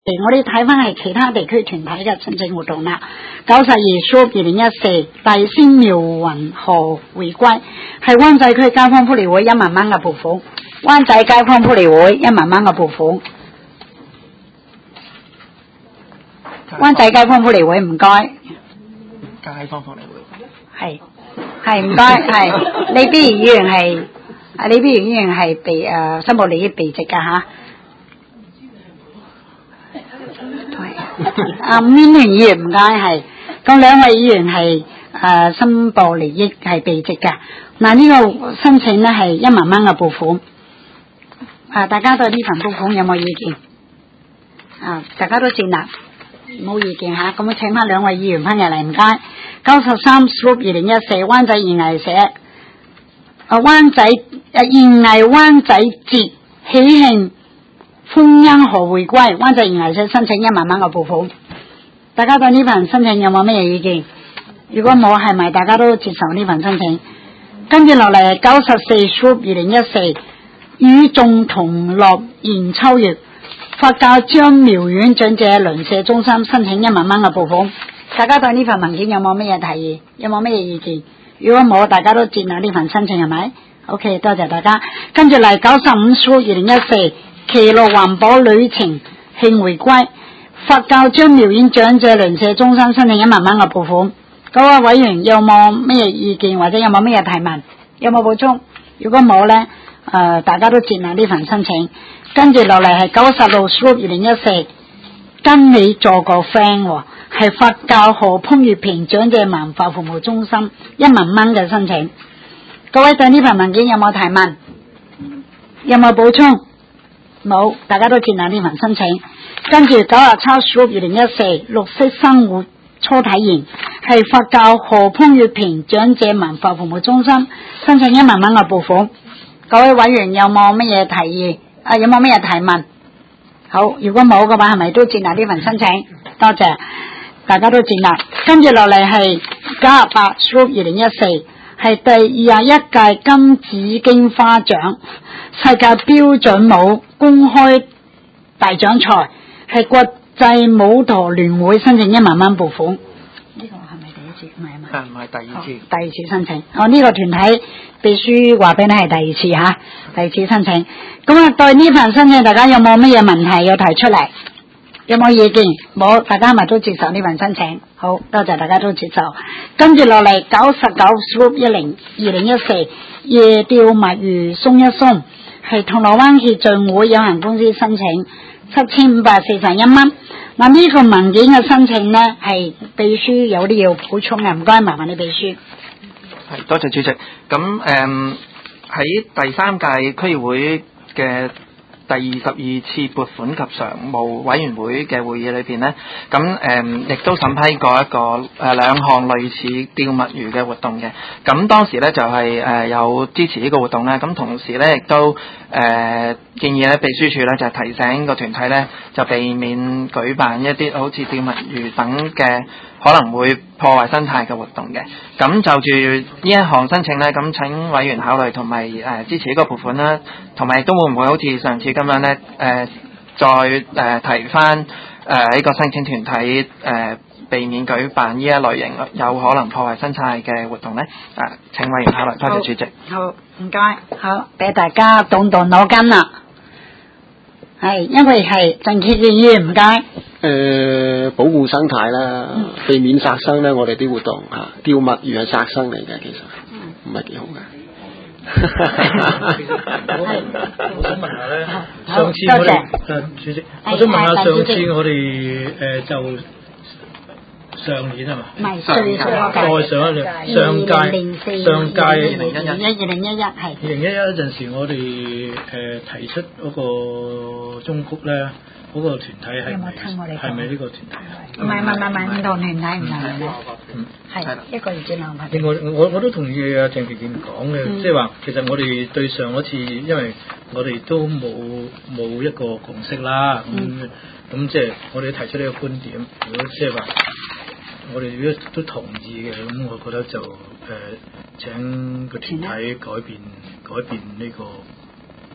我哋睇翻係其他地區團體嘅申請活動啦。92 2014大仙妙雲河回歸係灣仔區街坊福利會1萬蚊嘅撥款，灣仔街坊福利會1萬蚊嘅撥款，灣仔街坊福利會唔該。 街坊福利會係唔該係李必如議員係李必如議員係被申報利益被籍㗎吓。伍婉玲議員唔該係，咁兩位議員係申報利益係被籍嘅。嗱呢個申請呢係1萬蚊嘅撥款，大家對呢份撥款有冇意見？大家都接納，冇意見吓，咁我請翻兩位議員翻入嚟唔該。93 2014灣仔藝藝社灣仔藝藝灣仔節喜慶歡欣河回歸，灣仔藝藝社申請1萬蚊嘅撥款，大家對呢份申請有冇咩意見？如果冇，係咪大家都接受呢份申請？跟住落嚟94 2014與眾同樂研秋月佛教張苗苑長者鄰舍中心申請1萬蚊嘅撥款，大家對呢份文件有冇咩提議？有冇咩意見？如果冇，大家都接納呢份申請係咪 ？OK， 多謝大家。跟住嚟95 2014奇樂環保旅程慶回歸佛教張苗苑長者鄰舍中心申請1萬蚊嘅撥款，各位委員有冇咩意見或者有冇咩提問？有冇補充？如果冇呢，大家都接納呢份申請。跟住落嚟係96 2014跟你做個 friend，係佛教何潘月平長者文化服務中心1萬蚊嘅申請。各位對呢份文件有冇提問？有冇補充？冇，大家都接納呢份申請。跟住97 2014綠色生活初體驗係佛教何潘月平長者文化服務中心申請1萬蚊嘅撥款。各位委員有冇乜嘢提議？有冇乜嘢提問？好，如果冇嘅話，係咪都接納呢份申請？多謝，大家都接納。跟住落嚟係98 2014係第21屆金紫荊花獎世界標準舞公開大獎賽，係國際舞蹈聯會申請1萬蚊撥款。呢個係咪第一次？唔係嘛？ 唔係第二次。 第二次申請。呢個團體秘書話俾你係第二次吓，第二次申請。咁啊，對呢份申請，大家有冇乜嘢問題要提出嚟？有冇意見？冇，大家咪都接受呢份申請。好，多謝大家都接受。跟住落嚟99 2014夜釣物魚鬆一鬆，係銅鑼灣協進會有限公司申請7541蚊。嗱，呢個文件嘅申請呢，係秘書有啲要補充嘅，唔該，麻煩你秘書。 係，多謝主席。咁喺第3屆區議會嘅第22次撥款及常務委員會嘅會議裏邊呢，咁亦都審批過一個2項類似釣物魚嘅活動嘅。咁當時呢，就係有支持呢個活動呢，咁同時呢，亦都建議呢秘書處呢，就提醒個團體呢，就避免舉辦一啲好似釣物魚等嘅可能會破壞生態嘅活動嘅。咁就住呢一項申請呢，咁請委員考慮同埋支持呢個撥款啦，同埋亦都會唔會好似上次咁樣呢，再提翻呢個申請團體避免舉辦呢一類型有可能破壞生態嘅活動呢？請委員考慮，多謝主席。 好，唔該，好，俾大家動動腦筋啦。係，因為係鄭潔議員唔該。 保護生態啦，避免殺生咧，我哋啲活動釣物魚係殺生嚟嘅，其實唔係幾好嘅。 我想問下咧，上次我哋主席，我想問下上次我哋就上年係嘛？ 唔係再上一年，上屆 2011係 2011陣時，我哋提出嗰個中谷咧。嗰個團體係咪呢個團體？ 唔係唔同團體，唔係係一個月之兩份。 另外我都同意鄭潔健講嘅，即係話其實我哋對上嗰次，因為我哋都冇一個共識啦，咁即係我哋提出呢個觀點，如果即係話我哋如果都同意嘅，咁我覺得就請個團體改變呢個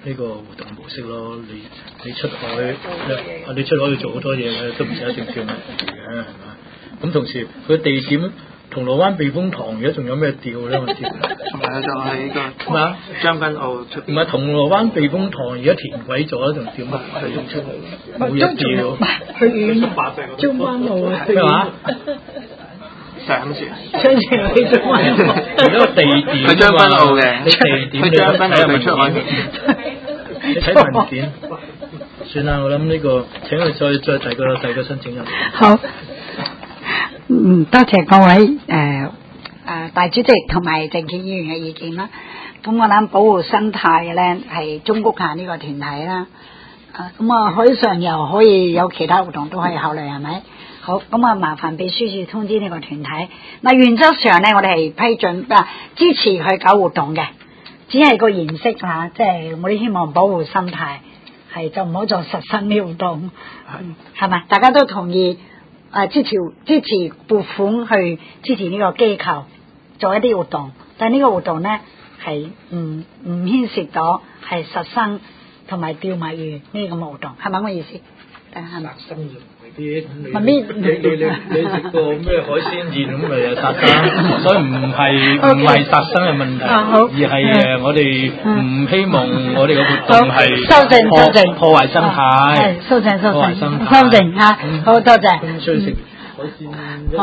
呢個活動模式咯。你出海，你出海要做好多嘢嘅，都唔使一定釣物嘅，係嘛？咁同時佢地點銅鑼灣避風塘而家仲有咩釣咧？我知。 同埋就喺個咩啊？ 將軍澳出邊。 唔係銅鑼灣避風塘而家填鬼咗，仲釣乜？佢仲出去冇嘢釣。 去遠將軍澳啊！ 咩話？ 上船。 上船去將軍澳。 而家個地點去將軍澳嘅。 你地點去將軍澳對出海。 你睇文件。算啦，我諗呢個請佢再第二個申請人。 好，多謝各位大主席同埋鄭健議員嘅意見啦。咁我諗保護生態咧係中谷下呢個團體啦。咁海上又可以有其他活動都可以考慮，係咪？好，咁麻煩秘書處通知呢個團體。嗱，原則上咧，我哋係批准支持佢搞活動嘅，只係個形式嚇，即係我哋希望保護生態。係就唔好做實身呢活動，係咪？大家都同意支持撥款去支持呢個機構做一啲活動，但係呢個活動咧係唔牽涉到係實身同埋釣墨魚呢咁嘅活動，係咪咁嘅意思？係咪？ 啲你食過咩海鮮宴咁咪又殺生，所以唔係殺生嘅問題，而係我哋唔希望我哋嘅活動係修正破壞生態， 修正嚇，好多謝。 咁需要食海鮮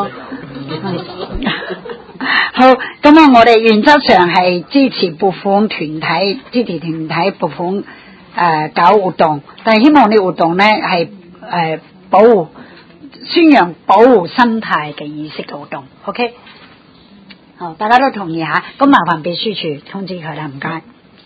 好，咁我哋原則上係支持撥款團體，支持團體撥款搞活動，但係希望呢活動咧係宣揚保護生態嘅意識嘅活動 ，OK？ 好，大家都同意吓，咁麻煩秘書處通知佢啦，唔該。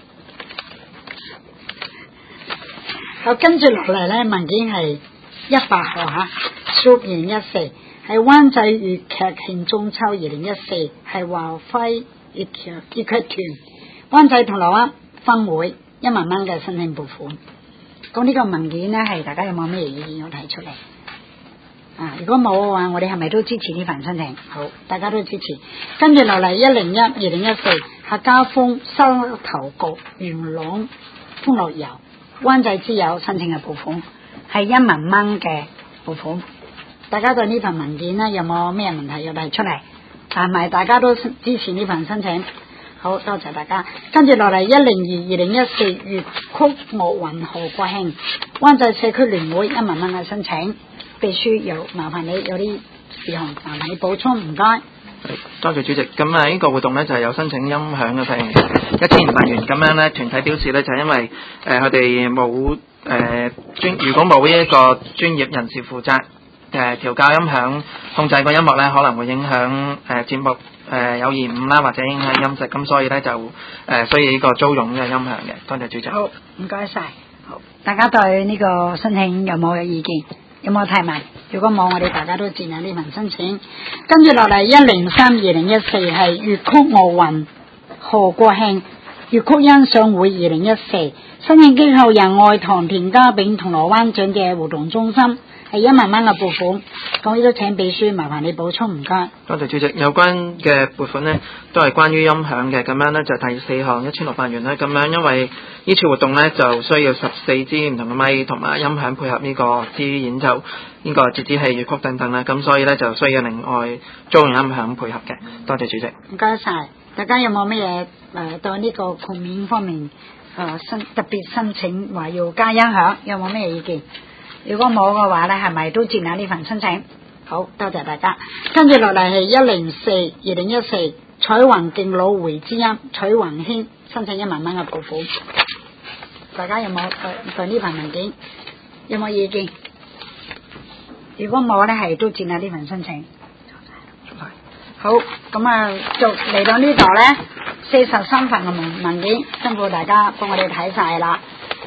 好，跟住落嚟咧，文件係100號吓 ，Soup 2014係灣仔粵劇慶中秋2014，係華輝粵劇團灣仔銅鑼灣分會1萬蚊嘅申請撥款。咁呢個文件咧係大家有冇咩意見要提出嚟？如果冇嘅話，我哋係咪都支持呢份申請？好，大家都支持。跟住落嚟101-2014客家風收頭局元朗歡樂遊灣仔之友申請嘅撥款係1萬蚊嘅撥款。大家對呢份文件咧有冇咩問題要提出嚟？係咪大家都支持呢份申請？好，多謝大家。跟住落嚟102-2014粵曲樂運賀國慶灣仔社區聯會1萬蚊嘅申請，秘書有麻煩你有啲事項麻煩你補充，唔該。 多謝主席。咁呢個活動咧就係有申請音響嘅費用1500元。咁樣咧團體表示咧就係因為佢哋冇如果冇一個專業人士負責調校音響控制個音樂咧，可能會影響節目有延誤啦，或者影響音質，咁所以咧就需要呢個租用嘅音響嘅。多謝主席。 好，唔該晒。好，大家對呢個申請有冇意見？有冇提問？如果冇，我哋大家都接納呢份申請。跟住落嚟103-2014係粵曲樂運賀國慶粵曲欣賞會2014，申請機構人愛堂田家炳銅鑼灣長者活動中心。係1萬蚊嘅撥款，咁呢都請秘書麻煩你補充，唔該。 多謝主席。有關嘅撥款呢，都係關於音響嘅，咁樣呢，就第4項1600元啦。咁樣因為呢次活動呢，就需要14支唔同嘅咪同埋音響配合呢個至於演奏呢個折子戲、粵曲等等啦，咁所以呢，就需要另外租用音響配合嘅。多謝主席。 唔該晒。大家有冇乜嘢對呢個豁免方面特別申請話要加音響，有冇咩意見？如果冇嘅話咧，係咪都接納呢份申請？好，多謝大家。跟住落嚟係104-2014彩雲敬老回之音彩雲軒申請1萬蚊嘅撥款。大家有冇對呢份文件有冇意見？如果冇咧，係都接納呢份申請。好，咁就嚟到呢度咧，43份嘅文件，辛苦大家幫我哋睇晒啦。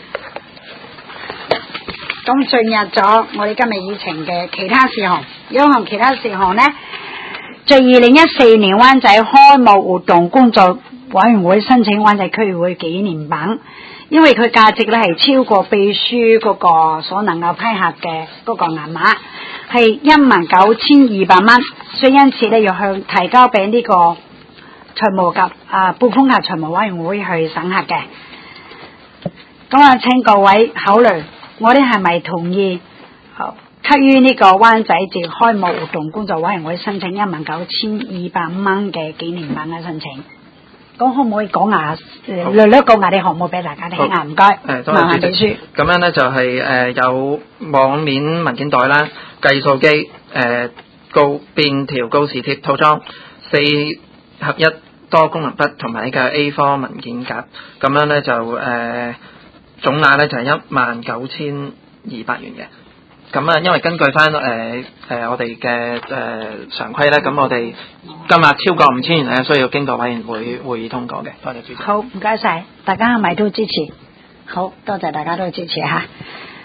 咁進入咗我哋今日議程嘅其他事項，有一項其他事項呢，在2014年灣仔開幕活動工作委員會申請灣仔區議會紀念品，因為佢價值咧係超過秘書嗰個所能夠批核嘅嗰個銀碼，係19200蚊，所以因此咧要向提交俾呢個財務及撥款及財務委員會去審核嘅。 咁啊，請各位考慮，我哋係咪同意給予呢個灣仔節開幕活動工作委員會申請19,200蚊嘅紀念版嘅申請？咁可唔可以講下略略講下啲項目俾大家聽啊？唔該，麻煩秘書。 咁樣咧就係有網面文件袋啦、計數機、便條告示貼套裝、4合1多功能筆同埋呢個 A4 文件夾。咁樣咧就總額咧就係19,200元嘅。咁啊，因為根據翻我哋嘅常規咧，咁我哋金額超過5,000元咧，需要經過委員會會議通過嘅。多謝主席。 好，唔該晒，大家係咪都支持？好多謝大家都支持嚇。